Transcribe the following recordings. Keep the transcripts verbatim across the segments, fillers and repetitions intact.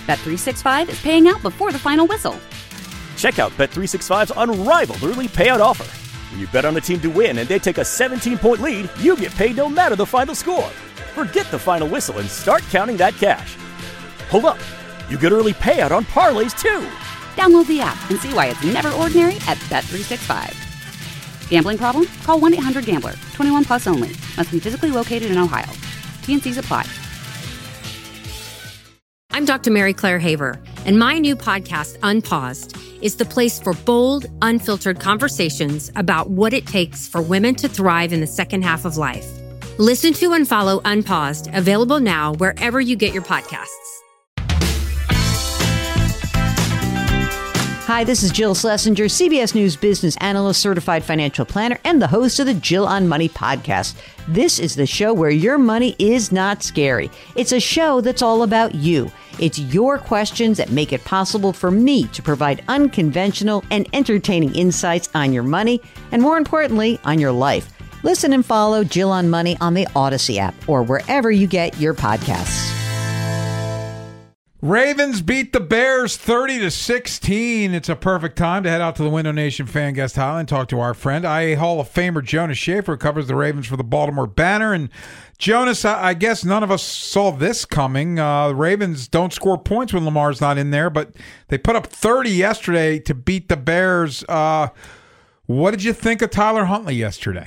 Bet three sixty-five is paying out before the final whistle. Check out Bet three sixty-five's unrivaled early payout offer. When you bet on a team to win and they take a seventeen-point lead, you get paid no matter the final score. Forget the final whistle and start counting that cash. Hold up. You get early payout on parlays, too. Download the app and see why it's never ordinary at Bet three sixty-five. Gambling problem? Call one eight hundred gambler. twenty-one plus only. Must be physically located in Ohio. T N Cs apply. I'm Doctor Mary Claire Haver, and my new podcast, Unpaused, is the place for bold, unfiltered conversations about what it takes for women to thrive in the second half of life. Listen to and follow Unpaused, available now wherever you get your podcasts. Hi, this is Jill Schlesinger, C B S News business analyst, certified financial planner, and the host of the Jill on Money podcast. This is the show where your money is not scary. It's a show that's all about you. It's your questions that make it possible for me to provide unconventional and entertaining insights on your money, and more importantly, on your life. Listen and follow Jill on Money on the Odyssey app or wherever you get your podcasts. Ravens beat the Bears thirty to sixteen. It's a perfect time to head out to the Window Nation Fan Guest Hotline and talk to our friend, I A Hall of Famer Jonas Shaffer, who covers the Ravens for the Baltimore Banner. And Jonas, I guess none of us saw this coming. Uh, the Ravens don't score points when Lamar's not in there, but they put up thirty yesterday to beat the Bears. Uh, what did you think of Tyler Huntley yesterday?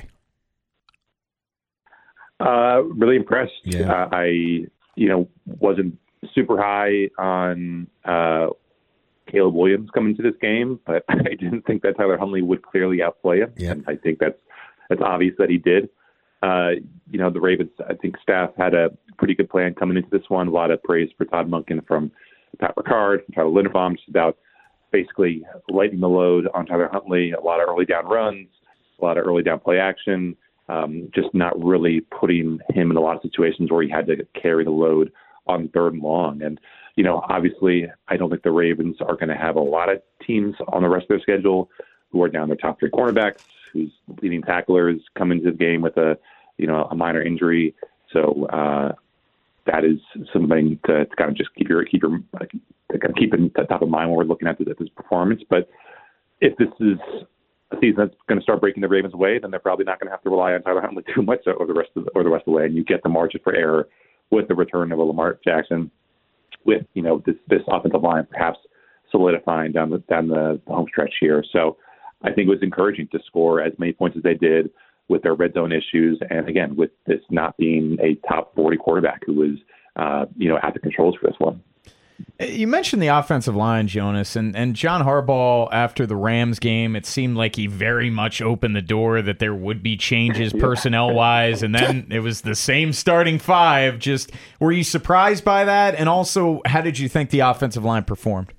Uh, really impressed. Yeah. Uh, I, you know, wasn't super high on uh, Caleb Williams coming to this game, but I didn't think that Tyler Huntley would clearly outplay him. Yep. And I think that's that's obvious that he did. Uh, you know, the Ravens, I think staff had a pretty good plan coming into this one. A lot of praise for Todd Monken from Pat Ricard, from Tyler Linderbaum, just about basically lightening the load on Tyler Huntley. A lot of early down runs, a lot of early down play action, um, just not really putting him in a lot of situations where he had to carry the load on third and long. And, you know, obviously, I don't think the Ravens are going to have a lot of teams on the rest of their schedule who are down their top three cornerbacks, whose leading tacklers come into the game with a, you know, a minor injury. So uh, that is something to, to kind of just keep your keep your uh, to kind of keep in top of mind when we're looking at this, at this performance. But if this is a season that's going to start breaking the Ravens' way, then they're probably not going to have to rely on Tyler Huntley too much over the rest of the, or the rest of the way, and you get the margin for error with the return of a Lamar Jackson, with, you know, this this offensive line perhaps solidifying down the down the, the home stretch here. So I think it was encouraging to score as many points as they did with their red zone issues, and again with this not being a top forty quarterback who was uh, you know at the controls for this one. You mentioned the offensive line, Jonas, and, and John Harbaugh after the Rams game, it seemed like he very much opened the door that there would be changes personnel-wise, and then it was the same starting five. Just were you surprised by that? And also, how did you think the offensive line performed?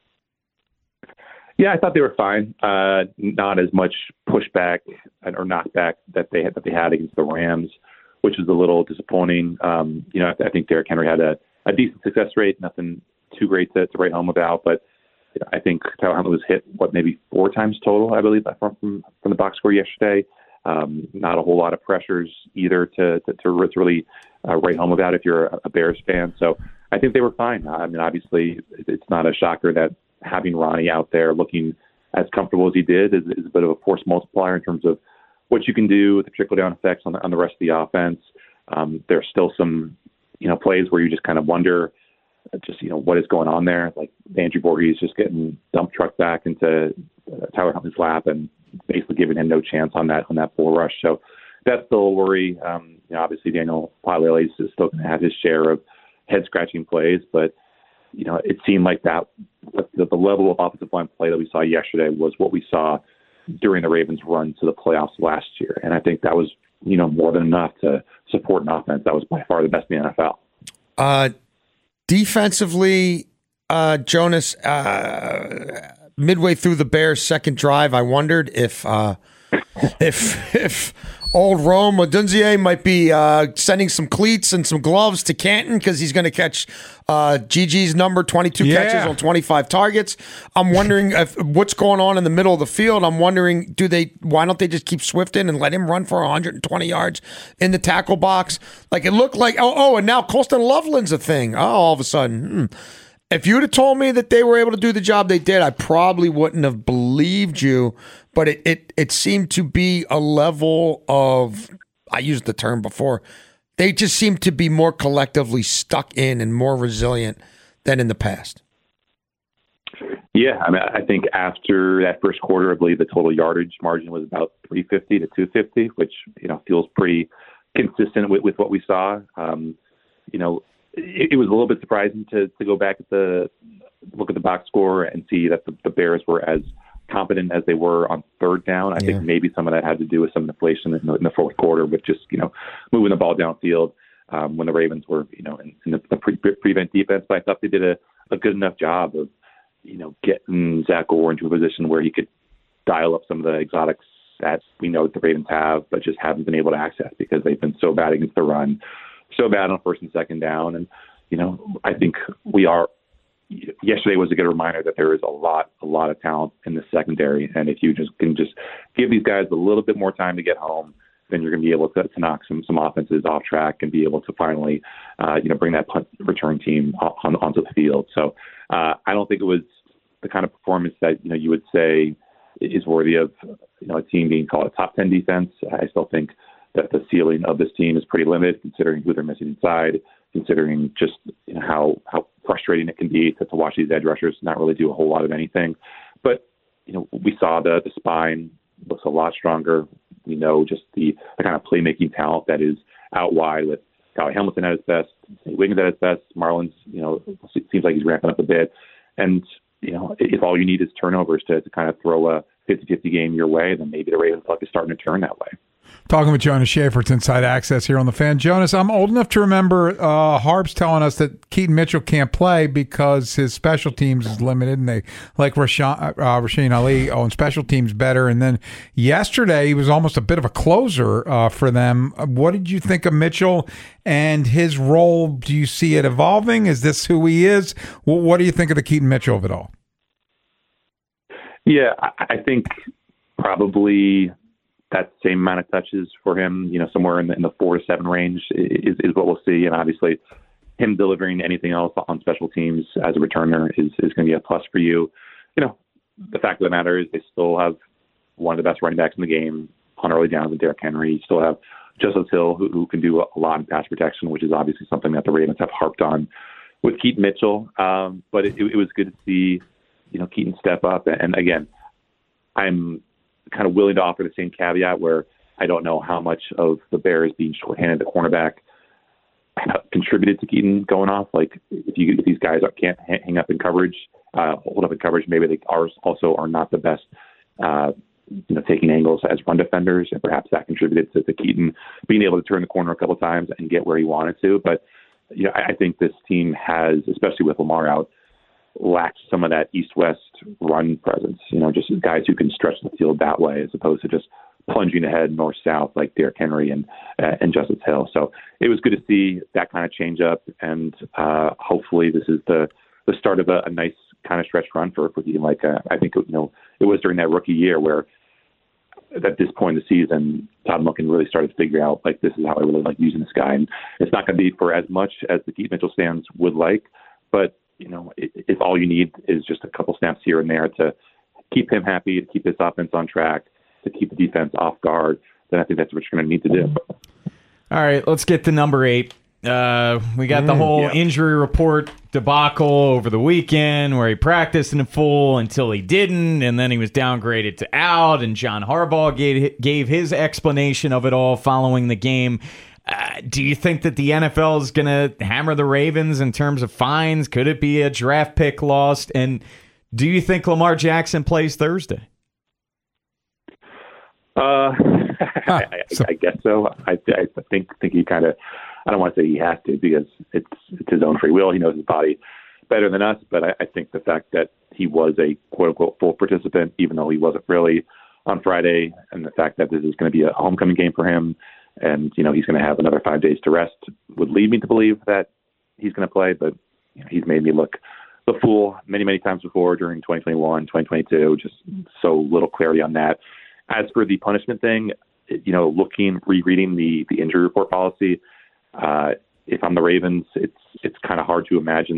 Yeah, I thought they were fine. Uh, not as much pushback or knockback that they had, that they had against the Rams, which was a little disappointing. Um, you know, I think Derrick Henry had a A decent success rate, nothing too great to, to write home about, but I think Tyler Huntley was hit, what, maybe four times total, I believe, from from, from the box score yesterday. Um, not a whole lot of pressures either to to, to really uh, write home about if you're a, a Bears fan. So I think they were fine. I mean, obviously, it's not a shocker that having Ronnie out there looking as comfortable as he did is, is a bit of a force multiplier in terms of what you can do with the trickle-down effects on the, on the rest of the offense. Um, there's still some you know, plays where you just kind of wonder just, you know, what is going on there. Like Andrew Voorhees just getting dump trucked back into uh, Tyler Huntley's lap and basically giving him no chance on that, on that full rush. So that's still a worry. Um, you know, obviously Daniel Palales is still going to have his share of head scratching plays, but you know, it seemed like that the, the level of offensive line play that we saw yesterday was what we saw during the Ravens' run to the playoffs last year. And I think that was, you know, more than enough to support an offense that was by far the best in the N F L. Uh, defensively, uh, Jonas, uh, midway through the Bears' second drive, I wondered if uh, if if old Rome Odunze might be uh, sending some cleats and some gloves to Canton because he's going to catch uh, Gigi's number, twenty-two Yeah. catches on twenty-five targets. I'm wondering if what's going on in the middle of the field. I'm wondering, do they? Why don't they just keep Swift in and let him run for one hundred twenty yards in the tackle box? Like it looked like, oh, oh, and now Colston Loveland's a thing. Oh, all of a sudden. Hmm. If you'd have told me that they were able to do the job they did, I probably wouldn't have believed you. But it it, it seemed to be a level of, I used the term before, they just seem to be more collectively stuck in and more resilient than in the past. Yeah, I mean, I think after that first quarter, I believe the total yardage margin was about three fifty to two fifty, which, you know, feels pretty consistent with, with what we saw. Um, you know, it, it was a little bit surprising to, to go back at the look at the box score and see that the, the Bears were as competent as they were on third down. I yeah. think maybe some of that had to do with some inflation in the, in the fourth quarter with just, you know, moving the ball downfield um, when the Ravens were, you know, in, in the, the pre- prevent defense. But I thought they did a, a good enough job of, you know, getting Zach Orr into a position where he could dial up some of the exotics that we know that the Ravens have, but just haven't been able to access because they've been so bad against the run, so bad on first and second down. And, you know, I think we are, yesterday was a good reminder that there is a lot, a lot of talent in the secondary. And if you just can just give these guys a little bit more time to get home, then you're going to be able to, to knock some, some offenses off track and be able to finally, uh, you know, bring that punt return team on, onto the field. So uh, I don't think it was the kind of performance that, you know, you would say is worthy of, you know, a team being called a top ten defense. I still think that the ceiling of this team is pretty limited considering who they're missing inside, considering just, you know, how, how frustrating it can be to, to watch these edge rushers not really do a whole lot of anything. But, you know, we saw the, the spine looks a lot stronger. We know just the, the kind of playmaking talent that is out wide with Kyle Hamilton at his best, Wiggins at his best, Marlins, you know, seems like he's ramping up a bit. And, you know, if all you need is turnovers to, to kind of throw a fifty-fifty game your way, then maybe the Ravens luck is starting to turn that way. Talking with Jonas Shaffer, it's Inside Access here on The Fan. Jonas, I'm old enough to remember uh, Harb's telling us that Keaton Mitchell can't play because his special teams is limited, and they like Rashaan, uh, Rasheen Ali on special teams better. And then yesterday, he was almost a bit of a closer uh, for them. What did you think of Mitchell and his role? Do you see it evolving? Is this who he is? Well, what do you think of the Keaton Mitchell of it all? Yeah, I, I think probably that same amount of touches for him, you know, somewhere in the, in the four to seven range is, is what we'll see. And obviously him delivering anything else on special teams as a returner is, is going to be a plus for you. You know, the fact of the matter is they still have one of the best running backs in the game on early downs with Derrick Henry. You still have Justice Hill, who, who can do a lot in pass protection, which is obviously something that the Ravens have harped on with Keaton Mitchell. Um, but it, it was good to see, you know, Keaton step up. And again, I'm kind of willing to offer the same caveat where I don't know how much of the Bears being shorthanded at cornerback contributed to Keaton going off. Like if you if these guys can't hang up in coverage, uh, hold up in coverage, maybe they are also are not the best, uh, you know, taking angles as run defenders, and perhaps that contributed to, to Keaton being able to turn the corner a couple of times and get where he wanted to. But you know, I, I think this team has, especially with Lamar out, lacks some of that east-west run presence, you know, just guys who can stretch the field that way as opposed to just plunging ahead north-south like Derrick Henry and uh, and Justice Hill. So it was good to see that kind of change up, and uh, hopefully this is the, the start of a, a nice kind of stretch run for for Keaton. Like uh, I think, you know, it was during that rookie year where at this point in the season, Todd Monken really started to figure out, like, this is how I really like using this guy. And it's not going to be for as much as the Keaton Mitchell stands would like, but you know, if all you need is just a couple snaps here and there to keep him happy, to keep his offense on track, to keep the defense off guard, then I think that's what you're going to need to do. All right, let's get to number eight. Uh, we got the Mm, whole yeah. injury report debacle over the weekend where he practiced in full until he didn't, and then he was downgraded to out, and John Harbaugh gave, gave his explanation of it all following the game. Uh, do you think that the N F L is going to hammer the Ravens in terms of fines? Could it be a draft pick lost? And do you think Lamar Jackson plays Thursday? Uh, I, I, so- I guess so. I, I think think he kind of, I don't want to say he has to because it's it's his own free will. He knows his body better than us. But I, I think the fact that he was a quote unquote full participant, even though he wasn't really on Friday, and the fact that this is going to be a homecoming game for him, and you know he's going to have another five days to rest, would lead me to believe that he's going to play. But you know, he's made me look the fool many many times before during twenty twenty-one, twenty twenty-two. Just so little clarity on that. As for the punishment thing, you know, looking, rereading the, the injury report policy, uh, if I'm the Ravens, it's it's kind of hard to imagine them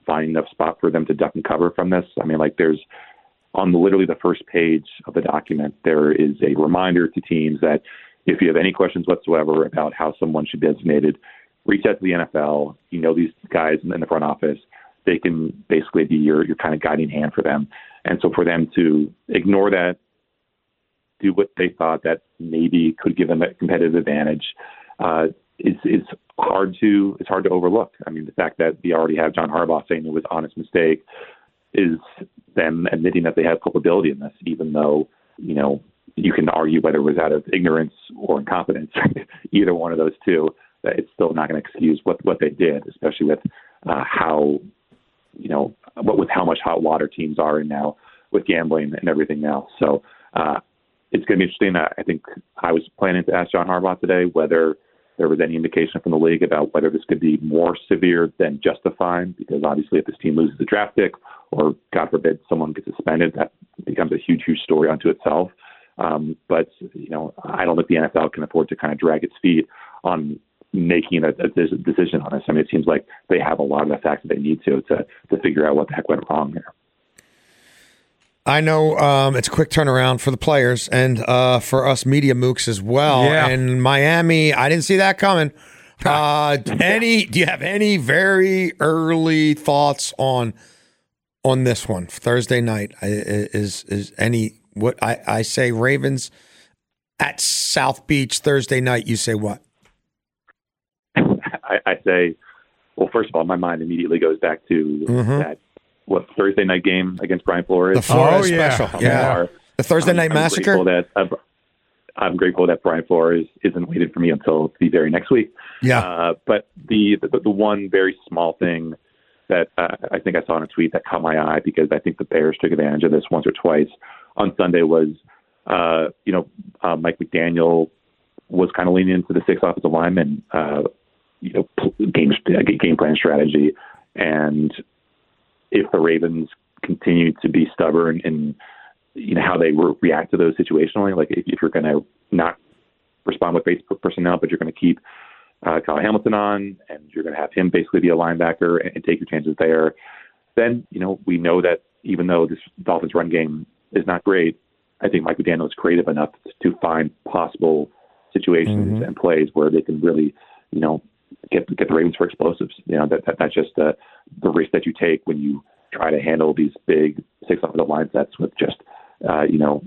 find enough spot for them to duck and cover from this. I mean, like there's on the, literally the first page of the document, there is a reminder to teams that if you have any questions whatsoever about how someone should be designated, reach out to the N F L. You know these guys in the front office. They can basically be your, your kind of guiding hand for them. And so for them to ignore that, do what they thought that maybe could give them a competitive advantage, uh, is is hard to it's hard to overlook. I mean, the fact that we already have John Harbaugh saying it was an honest mistake is them admitting that they have culpability in this, even though, you know, you can argue whether it was out of ignorance or incompetence, either one of those two, that it's still not going to excuse what, what they did, especially with uh, how, you know, what, with how much hot water teams are in now with gambling and everything else. So uh, it's going to be interesting. I think I was planning to ask John Harbaugh today whether there was any indication from the league about whether this could be more severe than just a fine, because obviously if this team loses a draft pick or, God forbid, someone gets suspended, that becomes a huge, huge story unto itself. Um, but, you know, I don't think the N F L can afford to kind of drag its feet on making a, a decision on this. I mean, it seems like they have a lot of the facts that they need to to, to figure out what the heck went wrong here. I know um, it's a quick turnaround for the players and uh, for us media mooks as well. Yeah. And Miami, I didn't see that coming. Uh, any? Do you have any very early thoughts on on this one Thursday night? Is is any what I, I say Ravens at South Beach Thursday night? You say what? I, I say, well, first of all, my mind immediately goes back to mm-hmm. that. What Thursday night game against Brian Flores? The Flores oh, yeah. special, yeah. Are, the Thursday I'm, night I'm massacre. Grateful that, uh, I'm grateful that Brian Flores isn't waited for me until the very next week. Yeah. Uh, but the, the the one very small thing that uh, I think I saw in a tweet that caught my eye, because I think the Bears took advantage of this once or twice on Sunday, was uh, you know uh, Mike McDaniel was kind of leaning into the six offensive linemen, uh, you know, game game plan strategy. And if the Ravens continue to be stubborn in, you know, how they re- react to those situationally, like if, if you're going to not respond with base personnel, but you're going to keep uh, Kyle Hamilton on, and you're going to have him basically be a linebacker and, and take your chances there, then, you know, we know that even though this Dolphins run game is not great, I think Mike McDaniel is creative enough to find possible situations mm-hmm. and plays where they can really, you know, get get the Ravens for explosives. You know, that, that that's just uh, the risk that you take when you try to handle these big six offensive line sets with just, uh, you know,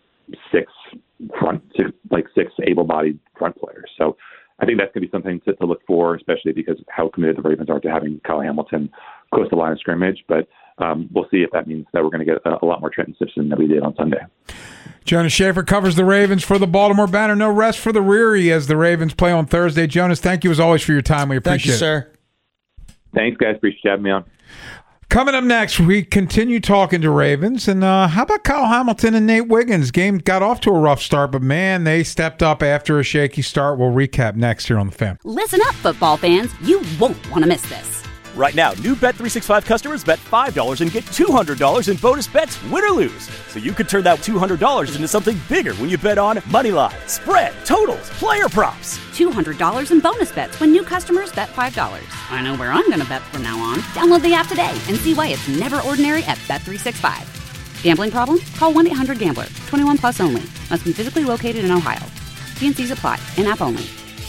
six front, six, like six able-bodied front players. So I think that's going to be something to, to look for, especially because of how committed the Ravens are to having Kyle Hamilton close to the line of scrimmage. But um, we'll see if that means that we're going to get a, a lot more Trenton Simpson than we did on Sunday. Jonas Shaffer covers the Ravens for the Baltimore Banner. No rest for the Reary as the Ravens play on Thursday. Jonas, thank you as always for your time. We appreciate thank you, it. sir. Thanks, guys. Appreciate you having me on. Coming up next, we continue talking to Ravens. And uh, how about Kyle Hamilton and Nate Wiggins? Game got off to a rough start, but man, they stepped up after a shaky start. We'll recap next here on The Fan. Listen up, football fans. You won't want to miss this. Right now, new Bet three sixty-five customers bet five dollars and get two hundred dollars in bonus bets, win or lose. So you could turn that two hundred dollars into something bigger when you bet on money line, spread, totals, player props. two hundred dollars in bonus bets when new customers bet five dollars. I know where I'm going to bet from now on. Download the app today and see why it's never ordinary at Bet three sixty-five. Gambling problem? Call one eight hundred gambler. twenty-one plus only. Must be physically located in Ohio. T and C's apply. In-app only.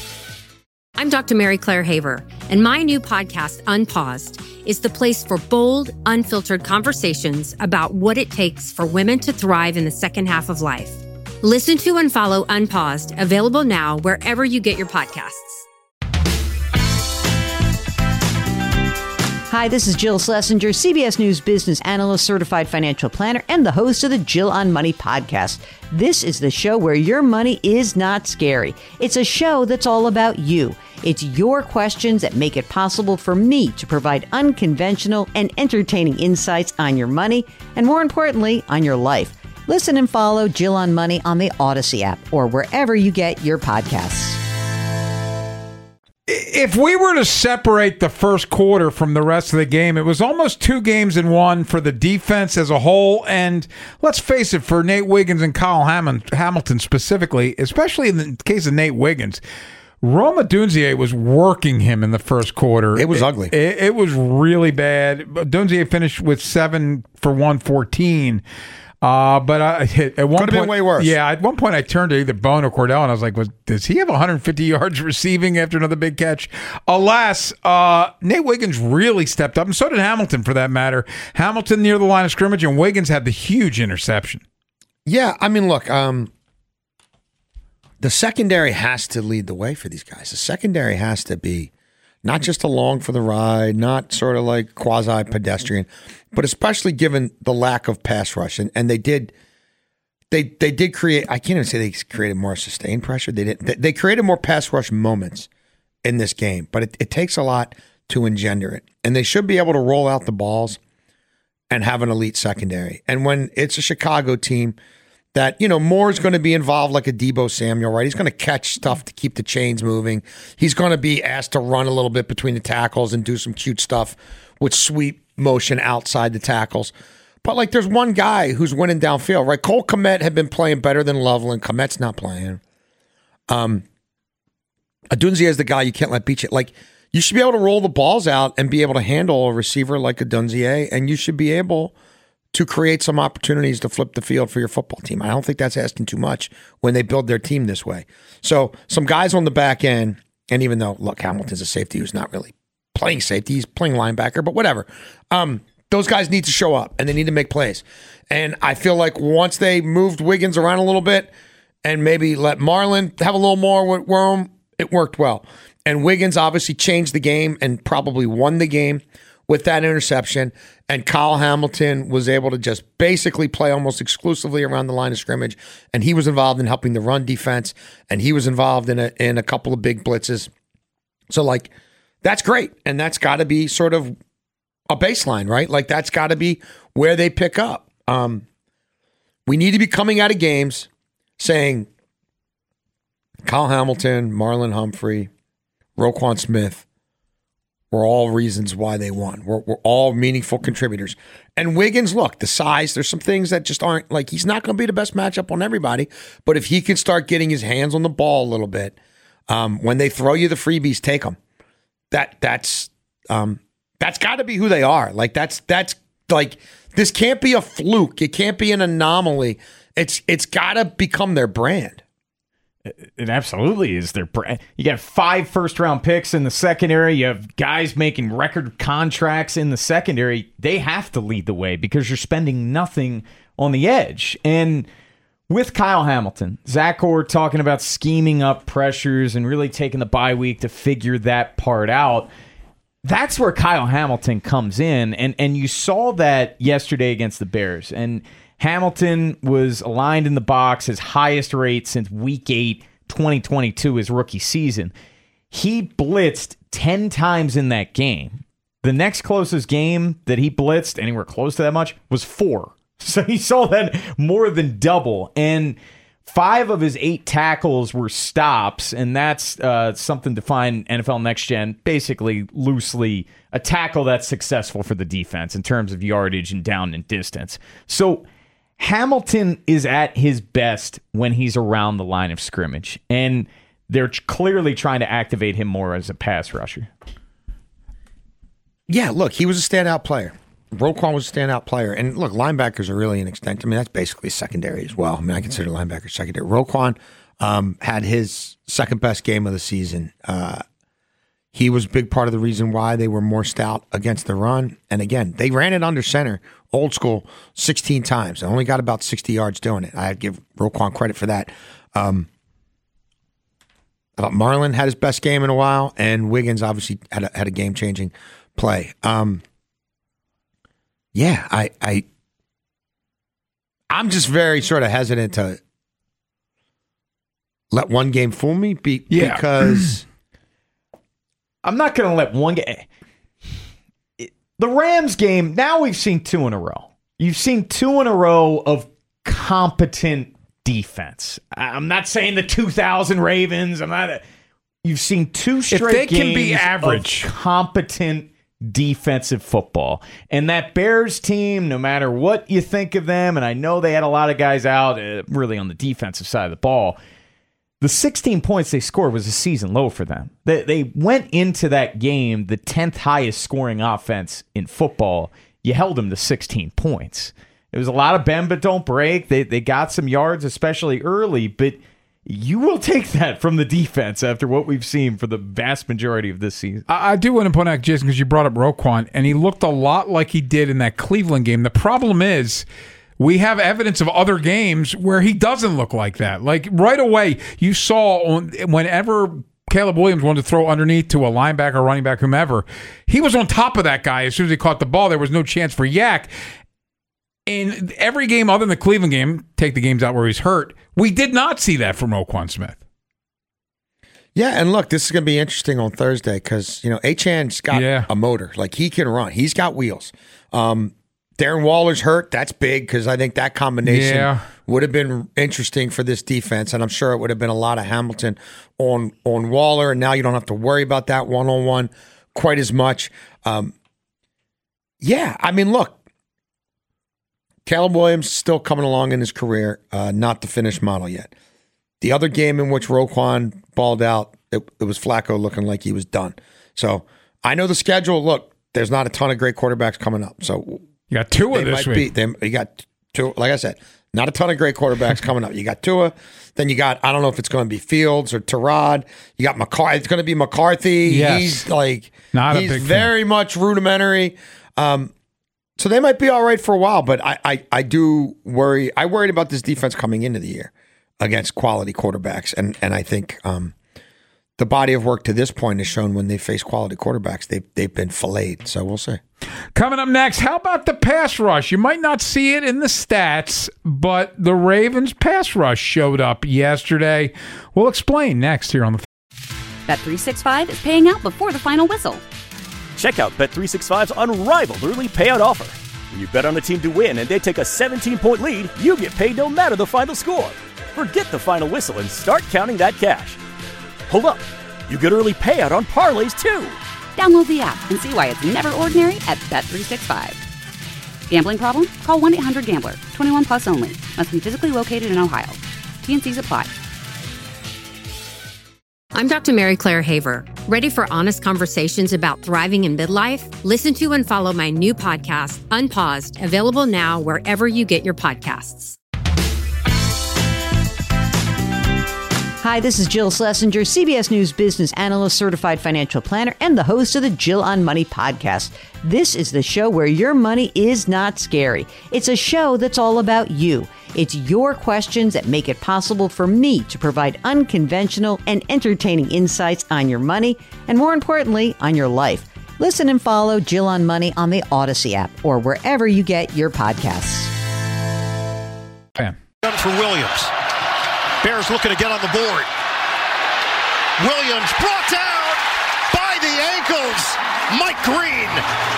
I'm Doctor Mary Claire Haver, and my new podcast, Unpaused, is the place for bold, unfiltered conversations about what it takes for women to thrive in the second half of life. Listen to and follow Unpaused, available now wherever you get your podcasts. Hi, this is Jill Schlesinger, C B S News business analyst, certified financial planner, and the host of the Jill on Money podcast. This is the show where your money is not scary. It's a show that's all about you. It's your questions that make it possible for me to provide unconventional and entertaining insights on your money, and more importantly, on your life. Listen and follow Jill on Money on the Odyssey app or wherever you get your podcasts. If we were to separate the first quarter from the rest of the game, it was almost two games in one for the defense as a whole. And let's face it, for Nate Wiggins and Kyle Ham- Hamilton specifically, especially in the case of Nate Wiggins, Rome Odunze was working him in the first quarter. It was it, ugly. It, it was really bad. Odunze finished with seven for one fourteen. Uh, but I, at one Could have point, been way worse. Yeah, at one point I turned to either Bone or Cordell, and I was like, was, does he have one hundred fifty yards receiving after another big catch? Alas, uh, Nate Wiggins really stepped up, and so did Hamilton for that matter. Hamilton near the line of scrimmage, and Wiggins had the huge interception. Yeah, I mean, look, um, the secondary has to lead the way for these guys. The secondary has to be not just along for the ride, not sort of like quasi-pedestrian, but especially given the lack of pass rush. And, and they did they they did create, I can't even say they created more sustained pressure. They did they, they created more pass rush moments in this game, but it, it takes a lot to engender it. And they should be able to roll out the balls and have an elite secondary. And when it's a Chicago team that, you know, Moore's going to be involved like a Deebo Samuel, right? He's going to catch stuff to keep the chains moving. He's going to be asked to run a little bit between the tackles and do some cute stuff with sweep motion outside the tackles. But, like, there's one guy who's winning downfield, right? Cole Kmet had been playing better than Loveland. Kmet's not playing. Um, Odunze is the guy you can't let beat you. Like, you should be able to roll the balls out and be able to handle a receiver like Odunze, and you should be able to create some opportunities to flip the field for your football team. I don't think that's asking too much when they build their team this way. So some guys on the back end, and even though, look, Hamilton's a safety who's not really playing safety, he's playing linebacker, but whatever. Um, those guys need to show up, and they need to make plays. And I feel like once they moved Wiggins around a little bit and maybe let Marlon have a little more with Worm, it worked well. And Wiggins obviously changed the game and probably won the game with that interception, and Kyle Hamilton was able to just basically play almost exclusively around the line of scrimmage, and he was involved in helping the run defense, and he was involved in a in a couple of big blitzes. So, like, that's great, and that's got to be sort of a baseline, right? Like, that's got to be where they pick up. Um, we need to be coming out of games saying Kyle Hamilton, Marlon Humphrey, Roquan Smith, we're all reasons why they won. We're, we're all meaningful contributors. And Wiggins, look, the size, there's some things that just aren't, like, he's not going to be the best matchup on everybody, but if he can start getting his hands on the ball a little bit, um, when they throw you the freebies, take them. That, that's, um, that's got to be who they are. Like, that's, that's, like, this can't be a fluke. It can't be an anomaly. It's, it's got to become their brand. It absolutely is their brand. You got five first-round picks in the secondary. You have guys making record contracts in the secondary. They have to lead the way because you're spending nothing on the edge. And with Kyle Hamilton, Zach Orr talking about scheming up pressures and really taking the bye week to figure that part out. That's where Kyle Hamilton comes in. And, and you saw that yesterday against the Bears. And Hamilton was aligned in the box, his highest rate since week eight, twenty twenty-two, his rookie season. He blitzed ten times in that game. The next closest game that he blitzed, anywhere close to that much, was four. So he saw that more than double. And five of his eight tackles were stops, and that's uh, something defined N F L Next Gen, basically loosely a tackle that's successful for the defense in terms of yardage and down and distance. So Hamilton is at his best when he's around the line of scrimmage, and they're clearly trying to activate him more as a pass rusher. Yeah, look, he was a standout player. Roquan was a standout player. And look, linebackers are really an extent. I mean, that's basically secondary as well. I mean, I consider linebackers secondary. Roquan um, had his second best game of the season. Uh, he was a big part of the reason why they were more stout against the run. And again, they ran it under center, old school, sixteen times. I only got about sixty yards doing it. I'd give Roquan credit for that. Um, I thought Marlon had his best game in a while, and Wiggins obviously had a, had a game-changing play. Um, yeah, I, I, I'm just very sort of hesitant to let one game fool me be, Yeah. because I'm not going to let one game. The Rams game, now we've seen two in a row. You've seen two in a row of competent defense. I'm not saying the two thousand Ravens. I'm not. A, you've seen two straight If they games can be average. of competent defensive football. And that Bears team, no matter what you think of them, and I know they had a lot of guys out uh, really on the defensive side of the ball, The sixteen points they scored was a season low for them. They, they went into that game the tenth highest scoring offense in football. You held them to sixteen points. It was a lot of bend but don't break. They they got some yards, especially early, but you will take that from the defense after what we've seen for the vast majority of this season. I, I do want to point out, Jason, because you brought up Roquan, and he looked a lot like he did in that Cleveland game. The problem is, we have evidence of other games where he doesn't look like that. Like right away, you saw on, whenever Caleb Williams wanted to throw underneath to a linebacker, running back, whomever, he was on top of that guy as soon as he caught the ball. There was no chance for Yak. In every game other than the Cleveland game, take the games out where he's hurt, we did not see that from Roquan Smith. Yeah, and look, this is going to be interesting on Thursday because, you know, Achan's got yeah. a motor. Like, he can run. He's got wheels. Um, Darren Waller's hurt. That's big because I think that combination yeah. would have been interesting for this defense, and I'm sure it would have been a lot of Hamilton on, on Waller, and now you don't have to worry about that one-on-one quite as much. Um, yeah, I mean, look, Caleb Williams still coming along in his career, uh, not the finished model yet. The other game in which Roquan balled out, it, it was Flacco looking like he was done. So I know the schedule. Look, there's not a ton of great quarterbacks coming up. So you got Tua this week. Be, they, you got Tua, like I said, not a ton of great quarterbacks coming up. You got Tua, then you got, I don't know if it's going to be Fields or Tyrod. You got McCarthy. It's going to be McCarthy. Yes. He's like, not he's a big very fan. much rudimentary. Um, So they might be all right for a while, but I, I, I do worry. I worried about this defense coming into the year against quality quarterbacks, and and I think um, the body of work to this point has shown when they face quality quarterbacks, they've they've been filleted. So we'll see. Coming up next, how about the pass rush? You might not see it in the stats, but the Ravens pass rush showed up yesterday. We'll explain next here on the. Bet three sixty-five is paying out before the final whistle. Check out Bet three sixty-five's unrivaled early payout offer. When you bet on a team to win and they take a seventeen-point lead, you get paid no matter the final score. Forget the final whistle and start counting that cash. Hold up. You get early payout on parlays, too. Download the app and see why it's never ordinary at Bet three sixty-five. Gambling problem? Call one eight hundred gambler. twenty-one plus only. Must be physically located in Ohio. T N Cs apply. I'm Doctor Mary Claire Haver. Ready for honest conversations about thriving in midlife? Listen to and follow my new podcast, Unpaused, available now wherever you get your podcasts. Hi, this is Jill Schlesinger, C B S News business analyst, certified financial planner, and the host of the Jill on Money podcast. This is the show where your money is not scary. It's a show that's all about you. It's your questions that make it possible for me to provide unconventional and entertaining insights on your money and, more importantly, on your life. Listen and follow Jill on Money on the Odyssey app or wherever you get your podcasts. Bam. For Williams. Bears looking to get on the board. Williams brought down by the ankles. Mike Green.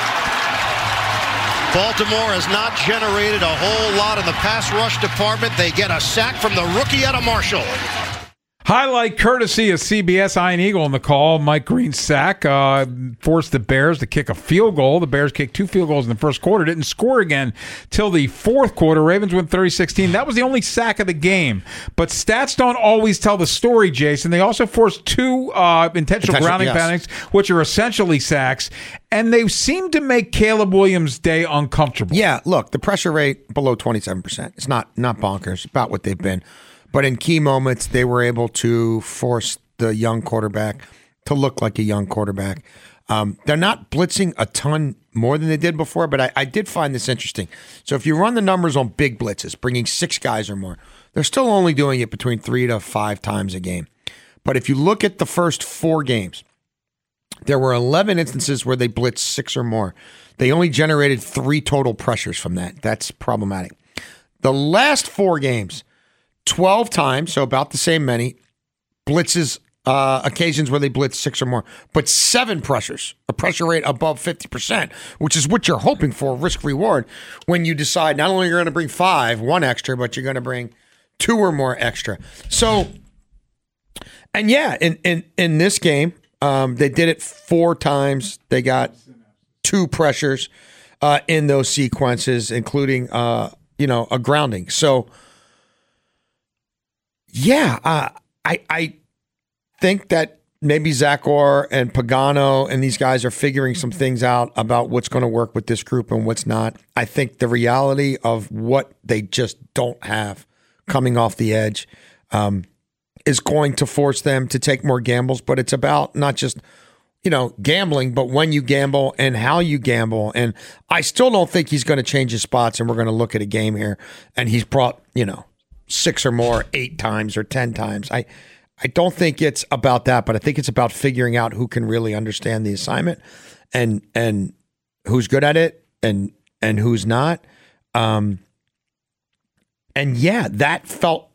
Baltimore has not generated a whole lot in the pass rush department. They get a sack from the rookie out of Marshall. Highlight courtesy of C B S Iron Eagle in the call. Mike Green's sack uh, forced the Bears to kick a field goal. The Bears kicked two field goals in the first quarter. Didn't score again till the fourth quarter. Ravens win thirty sixteen. That was the only sack of the game. But stats don't always tell the story, Jason. They also forced two uh, intentional, intentional grounding yes. poundings, which are essentially sacks. And they seem to make Caleb Williams' day uncomfortable. Yeah, look, the pressure rate below twenty-seven percent. It's not not bonkers, about what they've been. But in key moments, they were able to force the young quarterback to look like a young quarterback. Um, they're not blitzing a ton more than they did before, but I, I did find this interesting. So if you run the numbers on big blitzes, bringing six guys or more, they're still only doing it between three to five times a game. But if you look at the first four games, there were eleven instances where they blitzed six or more. They only generated three total pressures from that. That's problematic. The last four games, twelve times, so about the same many, blitzes, uh, occasions where they blitz six or more, but seven pressures, a pressure rate above fifty percent, which is what you're hoping for, risk reward, when you decide not only you're going to bring five, one extra, but you're going to bring two or more extra. So, and yeah, in, in, in this game, um, they did it four times. They got two pressures uh, in those sequences, including, uh, you know, a grounding. So, Yeah, uh, I I think that maybe Zach Orr and Pagano and these guys are figuring some things out about what's going to work with this group and what's not. I think the reality of what they just don't have coming off the edge um, is going to force them to take more gambles. But it's about not just, you know, gambling, but when you gamble and how you gamble. And I still don't think he's going to change his spots, and we're going to look at a game here and he's brought, you know, six or more, eight times or ten times. I I don't think it's about that, but I think it's about figuring out who can really understand the assignment and and who's good at it and and who's not. Um, and yeah, that felt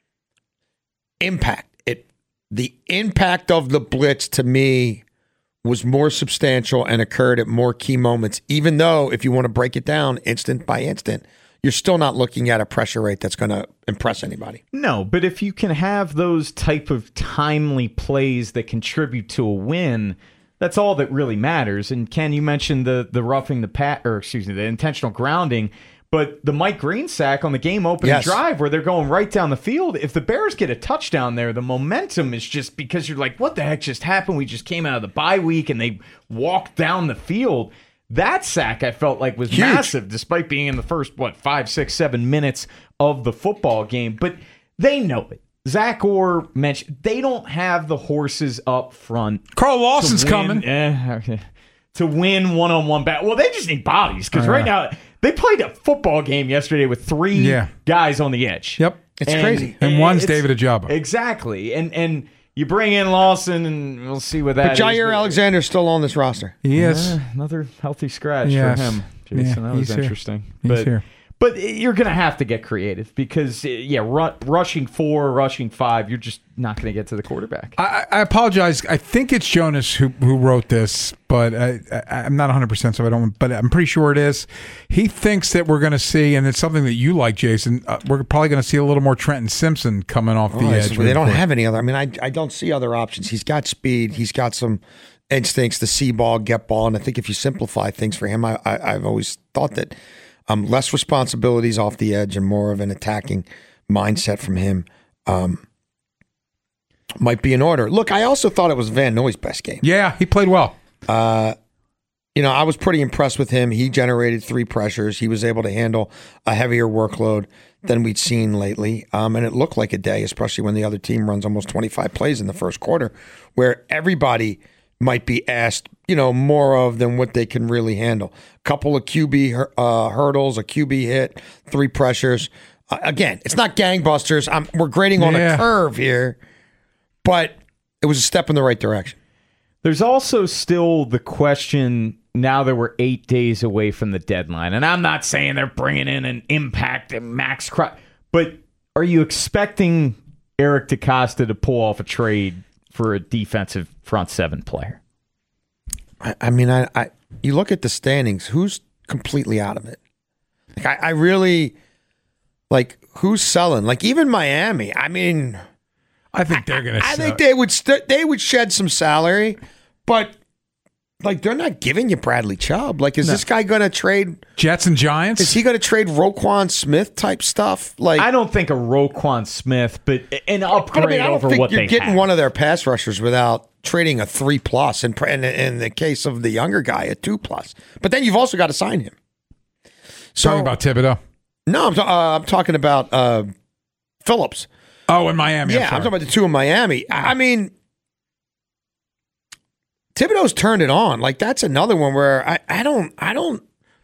impact. It the impact of the blitz to me was more substantial and occurred at more key moments, even though if you want to break it down instant by instant, you're still not looking at a pressure rate that's going to impress anybody. No, but if you can have those type of timely plays that contribute to a win, that's all that really matters. And Ken, you mentioned the the roughing the pat, or excuse me, the intentional grounding, but the Mike Green sack on the game opening Yes. drive where they're going right down the field. If the Bears get a touchdown there, the momentum is just because you're like, what the heck just happened? We just came out of the bye week and they walked down the field. That sack I felt like was Huge. massive, despite being in the first, what, five, six, seven minutes of the football game. But they know it. Zach Orr mentioned they don't have the horses up front. Carl Lawson's to win, coming. eh, okay, to win one-on-one battle. Well, they just need bodies because Uh, right now they played a football game yesterday with three Yeah. guys on the edge. Yep. It's crazy. And one's it's- David Ajabo. Exactly. And and you bring in Lawson, and we'll see what that But Jair is. Alexander's still on this roster. Yes. Eh, another healthy scratch Yes. for him. Jason, Yeah, that was he's here. interesting. He's but, here. But you're going to have to get creative because, uh, yeah, ru- rushing four, rushing five, you're just not going to get to the quarterback. I, I apologize. I think it's Jonas who who wrote this, but I, I, I'm not one hundred percent, so I don't. But I'm pretty sure it is. He thinks that we're going to see, and it's something that you like, Jason. Uh, we're probably going to see a little more Trenton Simpson coming off the Oh, edge. they don't have any other. I mean, I I don't see other options. He's got speed. He's got some instincts to see ball, get ball, and I think if you simplify things for him, I, I I've always thought that um, less responsibilities off the edge and more of an attacking mindset from him um, might be in order. Look, I also thought it was Van Noy's best game. Yeah, he played well. Uh, you know, I was pretty impressed with him. He generated three pressures. He was able to handle a heavier workload than we'd seen lately. Um, and it looked like a day, especially when the other team runs almost twenty-five plays in the first quarter, where everybody might be asked, you know, more of than what they can really handle. A couple of Q B uh, hurdles, a Q B hit, three pressures. Uh, again, it's not gangbusters. I'm, we're grading on Yeah. a curve here, but it was a step in the right direction. There's also still the question now that we're eight days away from the deadline, and I'm not saying they're bringing in an impact and Max Crosby, but are you expecting Eric DeCosta to pull off a trade for a defensive front seven player? I, I mean, I, I you look at the standings. Who's completely out of it? Like, I, I really like who's selling. Like even Miami. I mean, I think they're going to. I think they would st- they would shed some salary, but like they're not giving you Bradley Chubb. Like, is No. this guy going to trade? Jets and Giants. Is he going to trade Roquan Smith type stuff? Like, I don't think a Roquan Smith, but an upgrade I mean, I don't over think what you're they getting have. one of their pass rushers without trading a three plus, and in, in the case of the younger guy, a two plus. But then you've also got to sign him. So talking about Thibodeau. no, I'm, ta- uh, I'm talking about uh, Phillips. Oh, in Miami. Yeah, I'm, talking about the two in Miami. I, I mean, Thibodeau's turned it on. Like that's another one where I, I don't, I don't,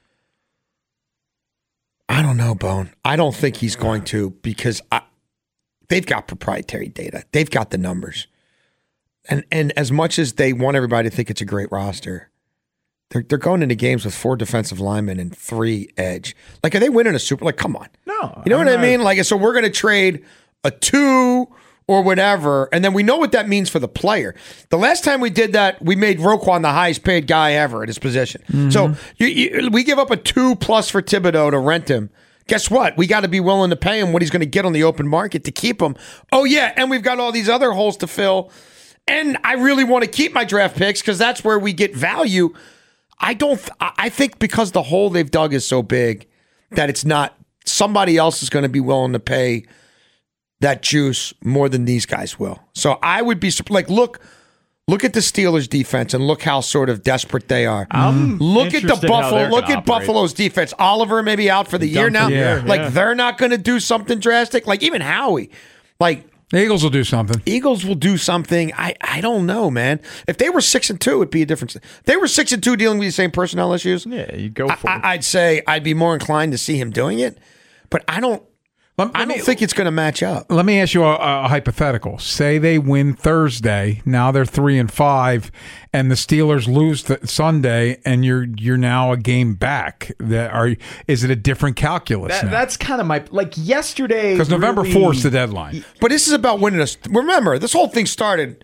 I don't know, Bone. I don't think he's going to because I, they've got proprietary data. They've got the numbers. And and as much as they want everybody to think it's a great roster, they're they're going into games with four defensive linemen and three edge. Like, are they winning a Super? Like, come on. No. You know I'm what I not- mean? Like, so we're going to trade a two or whatever, and then we know what that means for the player. The last time we did that, we made Roquan the highest paid guy ever at his position. Mm-hmm. So you, you, we give up a two plus for Thibodeau to rent him. Guess what? We got to be willing to pay him what he's going to get on the open market to keep him. Oh, yeah, and we've got all these other holes to fill. And I really want to keep my draft picks because that's where we get value. I don't. I think because the hole they've dug is so big that it's not somebody else is going to be willing to pay that juice more than these guys will. So I would be like, look, look at the Steelers defense and look how sort of desperate they are. I'm look at the interested how Buffalo. they're Look gonna at Buffalo's defense. Oliver maybe out for the year now. Yeah. Like Yeah. they're not going to do something drastic. Like even Howie, like. The Eagles will do something. Eagles will do something. I, I don't know, man. If they were six and two, it'd be a different. If they were six and two dealing with the same personnel issues. Yeah, you go for I, it. I, I'd say I'd be more inclined to see him doing it, but I don't. Let, I let don't me, think it's going to match up. Let me ask you a, a hypothetical. Say they win Thursday. Now they're three and five, and the Steelers lose th- Sunday, and you're you're now a game back. That are is it a different calculus That, now? that's kind of my like yesterday Because November really- fourth is the deadline. But this is about winning us. Remember, this whole thing started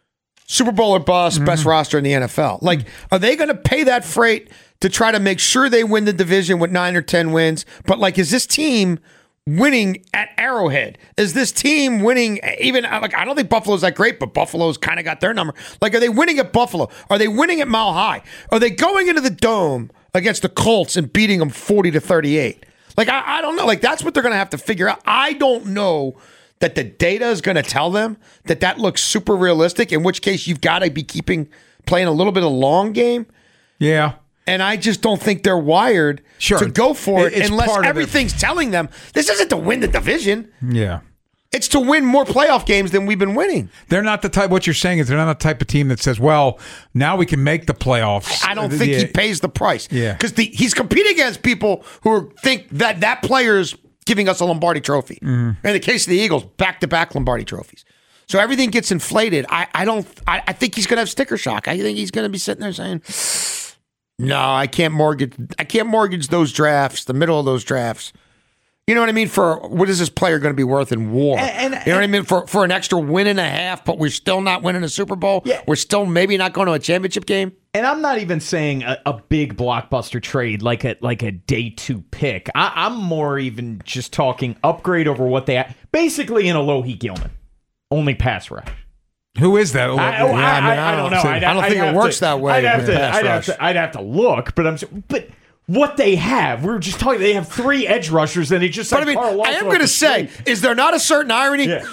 Super Bowl or bust, Mm-hmm. best roster in the N F L. Like, are they going to pay that freight to try to make sure they win the division with nine or ten wins? But like, is this team winning at Arrowhead? Is this team winning even like I don't think Buffalo's that great, but Buffalo's kind of got their number. Like, are they winning at Buffalo? Are they winning at Mile High? Are they going into the Dome against the Colts and beating them forty to thirty-eight? Like, I, I don't know. Like, that's what they're going to have to figure out. I don't know that the data is going to tell them that that looks super realistic, in which case you've got to be keeping playing a little bit of long game. Yeah. And I just don't think they're wired Sure. to go for it It's unless part of their- everything's telling them this isn't to win the division. Yeah. It's to win more playoff games than we've been winning. They're not the type. What you're saying is they're not the type of team that says, "Well, now we can make the playoffs." I don't think Yeah. he pays the price. Yeah. Because he's competing against people who are, think that that player's giving us a Lombardi trophy. Mm-hmm. In the case of the Eagles, back-to-back Lombardi trophies. So everything gets inflated. I, I don't. I, I think he's going to have sticker shock. I think he's going to be sitting there saying, "No, I can't mortgage. I can't mortgage those drafts. The middle of those drafts. You know what I mean? For what is this player going to be worth in war? And- and- you know what I mean? For for an extra win and a half, but we're still not winning a Super Bowl. Yeah. We're still maybe not going to a championship game. And I'm not even saying a, a big blockbuster trade like a like a day two pick. I, I'm more even just talking upgrade over what they have. Basically in Alohi Gilman, only pass rush. Who is that? I, I, I mean, I, I I don't know. don't- I'd, I don't I'd think it have works to- that way I'd have with to. pass I'd have rush. to. I'd have to look. But I'm. s- But what they have, we were just talking. They have three edge rushers, and he just. But I like mean, Carl I Lawson am off going to the say, street. is there not a certain irony Yeah.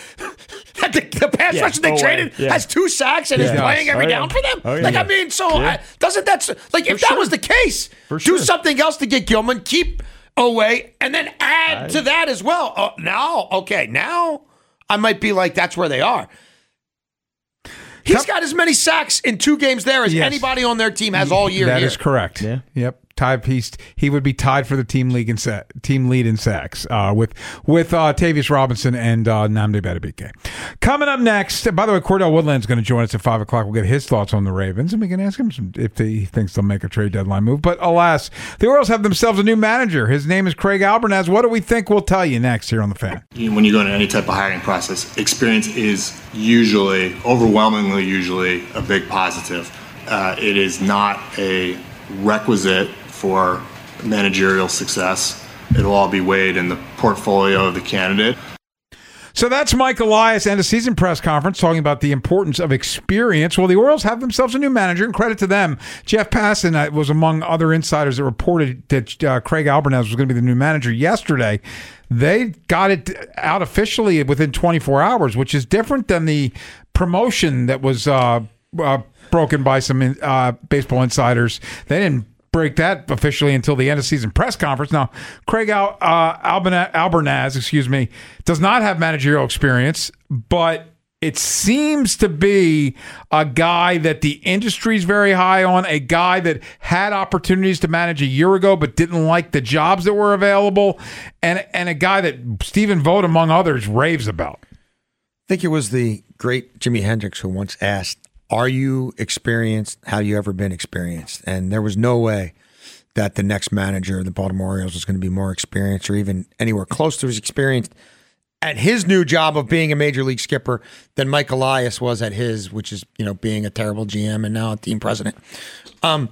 that the, the pass Yeah. rusher they Oh, right. traded Yeah. has two sacks and Yeah. is playing every Oh, yeah. down for them? Oh, yeah. Like, I mean, so Yeah. I, doesn't that s- like if that sure. was the case, For do sure. something else to get Gilman, keep away, and then add to that as well. Oh, now, okay, now I might be like, that's where they are. He's got as many sacks in two games there as Yes. anybody on their team has all year That here. is correct. Yeah. Yep. Tied. He's, he would be tied for the team league in sa- team lead in sacks uh, with with uh, Tavius Robinson and uh, Nnamdi Badabike. Coming up next. By the way, Cordell Woodland's going to join us at five o'clock. We'll get his thoughts on the Ravens, and we can ask him some, if he thinks they'll make a trade deadline move. But alas, the Orioles have themselves a new manager. His name is Craig Albernaz. What do we think? We'll tell you next here on the Fan. When you go into any type of hiring process, experience is usually, overwhelmingly usually, a big positive. Uh, it is not a requisite for managerial success. It'll all be weighed in the portfolio of the candidate. So that's Mike Elias and a season press conference talking about the importance of experience. Well, the Orioles have themselves a new manager, and credit to them. Jeff Passan uh, was among other insiders that reported that uh, Craig Albernaz was going to be the new manager yesterday. They got it out officially within twenty-four hours, which is different than the promotion that was uh, uh, broken by some uh, baseball insiders. They didn't break that officially until the end of season press conference. Now, Craig Al- uh, Albana- Albernaz, excuse me, does not have managerial experience, but it seems to be a guy that the industry's very high on, a guy that had opportunities to manage a year ago but didn't like the jobs that were available, and and a guy that Stephen Vogt, among others, raves about. I think it was the great Jimi Hendrix who once asked, are you experienced? Have you ever been experienced? And there was no way that the next manager of the Baltimore Orioles was going to be more experienced or even anywhere close to as experienced at his new job of being a major league skipper than Mike Elias was at his, which is, you know, being a terrible G M and now a team president. Um,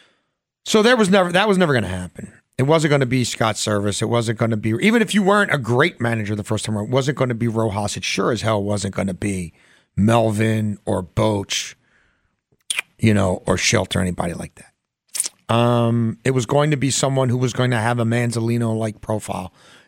so there was never that was never going to happen. It wasn't going to be Scott Service. It wasn't going to be, even if you weren't a great manager the first time around, it wasn't going to be Rojas. It sure as hell wasn't going to be Melvin or Boch, you know, or Schilt or anybody like that. Um, it was going to be someone who was going to have a Manzolino-like profile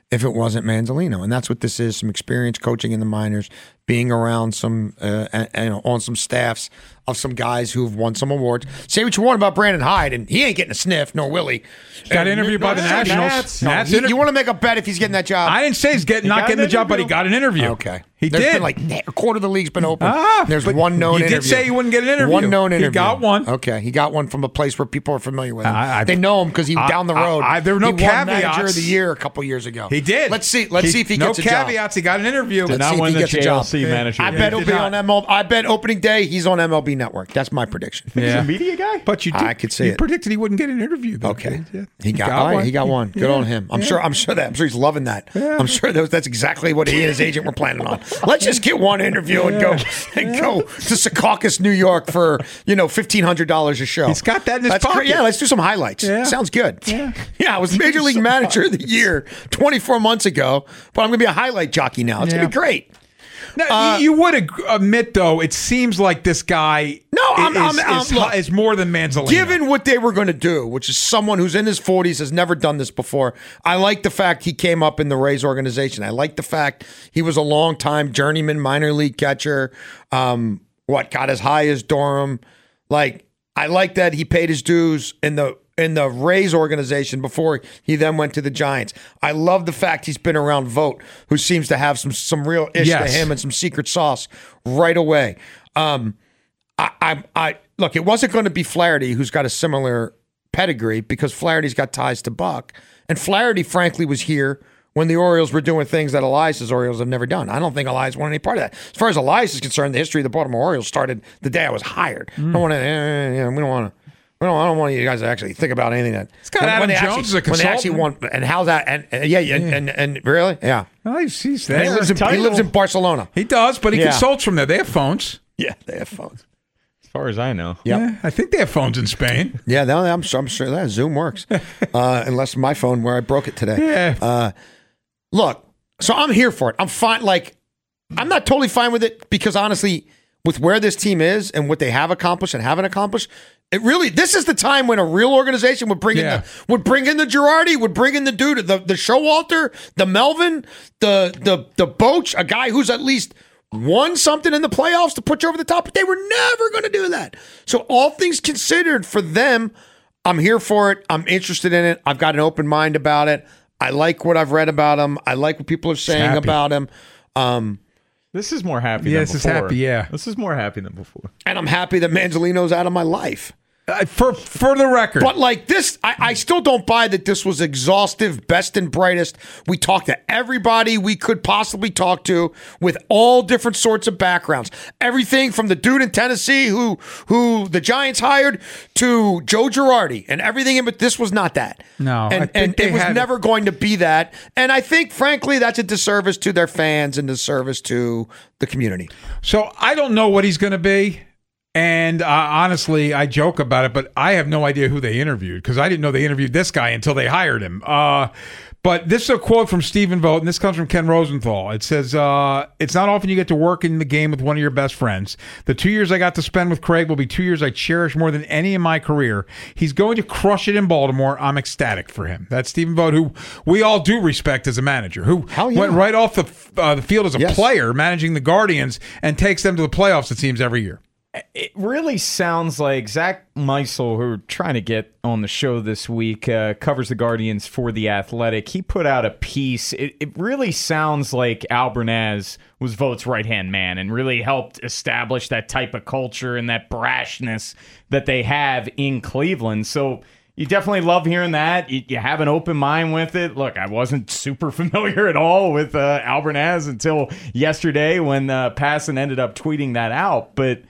if it wasn't Manzolino. And that's what this is, some experience coaching in the minors, being around some, uh, and, and on some staffs of some guys who've won some awards. Say what you want about Brandon Hyde, and he ain't getting a sniff, nor will he. Got interviewed by the Nationals. No, Nats he- inter- you want to make a bet if he's getting that job? I didn't say he's getting, not got getting an the job, but he interview. got an interview. Okay. He There's did. been like a quarter of the league's been open. Ah, There's but one known he did interview. say he wouldn't get an interview. One known He interview. got one. Okay, he got one from a place where people are familiar with him. I- I- they know him because he was I- down the I- road. I- there were no he won Manager caveats. of the Year a couple years ago. He did. Let's see. Let's He- see if he no gets a job. caveats. He got an interview. Did Let's not see if win he the gets a J job. L C manager. I of the bet year. he'll did be not. on M L B. I bet opening day he's on M L B Network. That's my prediction. He's Yeah. a media guy. But you did, I could see you it. predicted he wouldn't get an interview. Though. Okay, Yeah. he got, all right, he got one. Good Yeah. on him. I'm Yeah. sure. I'm sure that. I'm sure he's loving that. I'm sure that was, that's exactly what he and his agent were planning on. Let's just get one interview and go and go to Secaucus, New York for you know fifteen hundred dollars a show. He's got that in his That's pocket. great. Yeah, let's do some highlights. Yeah. Sounds good. Yeah. yeah. I was Major League Manager of the Year twenty-four months ago, but I'm going to be a highlight jockey now. It's Yeah. going to be great. Now, Uh, you you would ag- admit, though, it seems like this guy No, I'm- is, I'm- I'm- is, look, is more than Manzolino. Given what they were going to do, which is someone who's in his forties, has never done this before, I like the fact he came up in the Rays organization. I like the fact he was a long-time journeyman minor league catcher, um, what, got as high as Durham. Like, I like that he paid his dues in the in the Rays organization before he then went to the Giants. I love the fact he's been around Vogt, who seems to have some some real ish Yes. to him and some secret sauce right away. Um, I, I, I look. It wasn't going to be Flaherty, who's got a similar pedigree, because Flaherty's got ties to Buck, and Flaherty, frankly, was here when the Orioles were doing things that Elias's Orioles have never done. I don't think Elias wanted any part of that. As far as Elias is concerned, the history of the Baltimore Orioles started the day I was hired. I don't want to. Eh, eh, we don't want to. We don't, I don't want you guys to actually think about anything that. It's got Adam they Jones actually, as a when they actually consultant. want, and how's that? And, and yeah, yeah, and, and and really, yeah. Oh, he's, he's And there. he lives in he lives in Barcelona. He does, but he Yeah. consults from there. They have phones. Yeah, they have phones. As far as I know. Yep. Yeah, I think they have phones in Spain. Yeah, no, I'm, I'm sure that Zoom works. Uh, unless my phone, where I broke it today. Yeah. Uh, look, so I'm here for it. I'm fine. Like, I'm not totally fine with it because honestly, with where this team is and what they have accomplished and haven't accomplished, it really, this is the time when a real organization would bring Yeah. in the would bring in the Girardi, would bring in the dude, the the Showalter, the Melvin, the the the Boch, a guy who's at least won something in the playoffs to put you over the top, but they were never going to do that. So all things considered, for them, I'm here for it. I'm interested in it. I've got an open mind about it. I like what I've read about him. I like what people are saying happy. about him. Um, This is more happy Yeah, than this is before. happy, yeah. This is more happy than before. and I'm happy that Manzolino's out of my life. Uh, for for the record, But like this, I, I still don't buy that this was exhaustive, best and brightest. We talked to everybody we could possibly talk to with all different sorts of backgrounds. Everything from the dude in Tennessee who who the Giants hired to Joe Girardi and everything in, but this was not that. No, I and, think and they it was had- never going to be that. And I think, frankly, that's a disservice to their fans and disservice to the community. so I don't know what he's going to be. And uh, honestly, I joke about it, but I have no idea who they interviewed because I didn't know they interviewed this guy until they hired him. Uh, but this is a quote from Stephen Vogt, and this comes from Ken Rosenthal. It says, uh, it's not often you get to work in the game with one of your best friends. The two years I got to spend with Craig will be two years I cherish more than any in my career. He's going to crush it in Baltimore. I'm ecstatic for him. That's Stephen Vogt, who we all do respect as a manager, who Hell yeah. went right off the, uh, the field as a Yes. player managing the Guardians and takes them to the playoffs, it seems, every year. It really sounds like Zach Meisel, who we're trying to get on the show this week, uh, covers the Guardians for The Athletic. He put out a piece. It, it really sounds like Al Bernaz was Vogt's right-hand man and really helped establish that type of culture and that brashness that they have in Cleveland. So you definitely love hearing that. You, you have an open mind with it. Look, I wasn't super familiar at all with uh, Al Bernaz until yesterday when uh, Passan ended up tweeting that out. But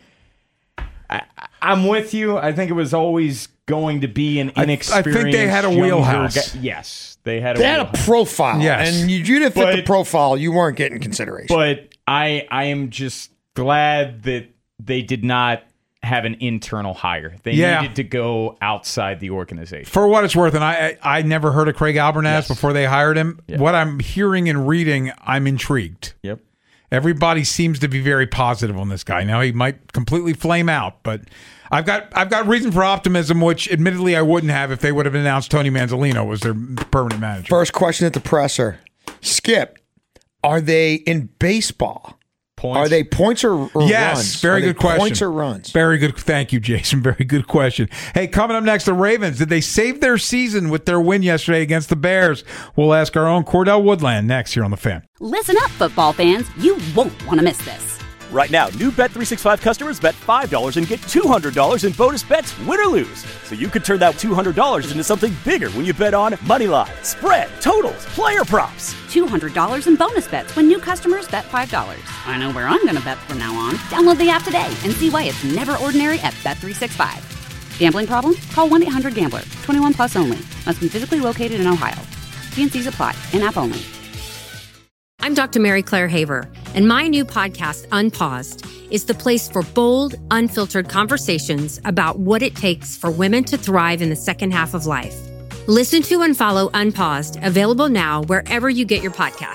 I, I'm with you. I think it was always going to be an I- I inexperienced. think they had a younger wheelhouse. guy- Yes, they had a They had a wheelhouse. profile. Yes. And you, you didn't fit the But- profile. You weren't getting consideration. But I, I am just glad that they did not have an internal hire. They Yeah. needed to go outside the organization. For what it's worth, and I I, I never heard of Craig Albernaz Yes. before they hired him. Yeah. What I'm hearing and reading, I'm intrigued. Yep. Everybody seems to be very positive on this guy. Now he might completely flame out, but I've got I've got reason for optimism, which admittedly I wouldn't have if they would have announced Tony Manzolino was their permanent manager. First question at the presser. Skip, are they in baseball? Points. Are they points or, or yes, runs? very Are good they question. Points or runs? Very good. Thank you, Jason. Very good question. Hey, coming up next, the Ravens. Did they save their season with their win yesterday against the Bears? We'll ask our own Cordell Woodland next here on The Fan. Listen up, football fans. You won't want to miss this. Right now, new Bet three sixty-five customers bet five dollars and get two hundred dollars in bonus bets, win or lose. So you could turn that two hundred dollars into something bigger when you bet on money line, spread, totals, player props. two hundred dollars in bonus bets when new customers bet five dollars. I know where I'm going to bet from now on. Download the app today and see why it's never ordinary at Bet three sixty-five. Gambling problem? Call one eight hundred gambler. twenty-one plus only. Must be physically located in Ohio. T and C's apply. In-app only. I'm Doctor Mary Claire Haver, and my new podcast, Unpaused, is the place for bold, unfiltered conversations about what it takes for women to thrive in the second half of life. Listen to and follow Unpaused, available now wherever you get your podcasts.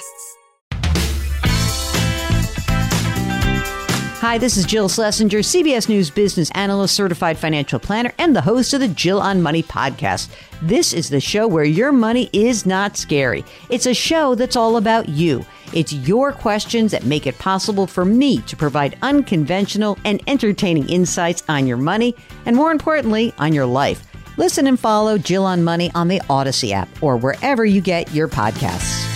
Hi, this is Jill Schlesinger, C B S News business analyst, certified financial planner, and the host of the Jill on Money podcast. This is the show where your money is not scary. It's a show that's all about you. It's your questions that make it possible for me to provide unconventional and entertaining insights on your money, and more importantly, on your life. Listen and follow Jill on Money on the Odyssey app or wherever you get your podcasts.